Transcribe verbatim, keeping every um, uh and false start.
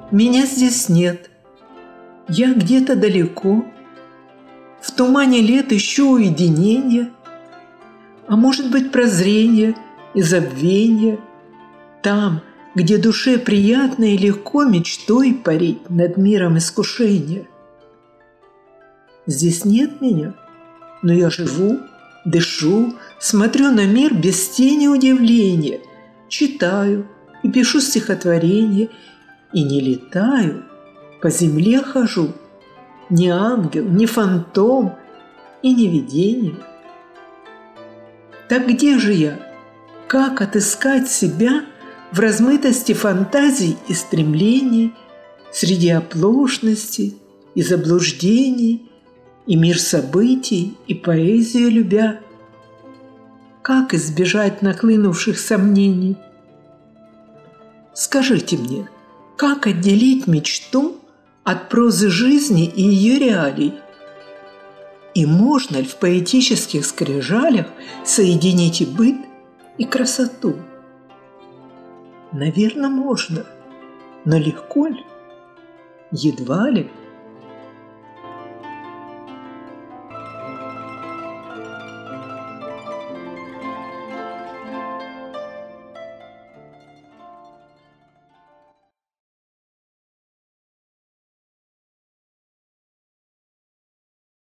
Меня здесь нет. Я где-то далеко. В тумане лет ищу уединение, а может быть прозрение и забвение. Там, где душе приятно и легко мечтой парить над миром искушения. Здесь нет меня, но я живу, дышу, смотрю на мир без тени удивления, читаю и пишу стихотворения, и не летаю, по земле хожу, ни ангел, ни фантом и не видение. Так где же я? Как отыскать себя в размытости фантазий и стремлений, среди оплошности и заблуждений, и мир событий, и поэзию любя? Как избежать нахлынувших сомнений? Скажите мне, как отделить мечту от прозы жизни и ее реалий? И можно ли в поэтических скрижалях соединить и быт, и красоту? Наверное, можно, но легко ли? Едва ли.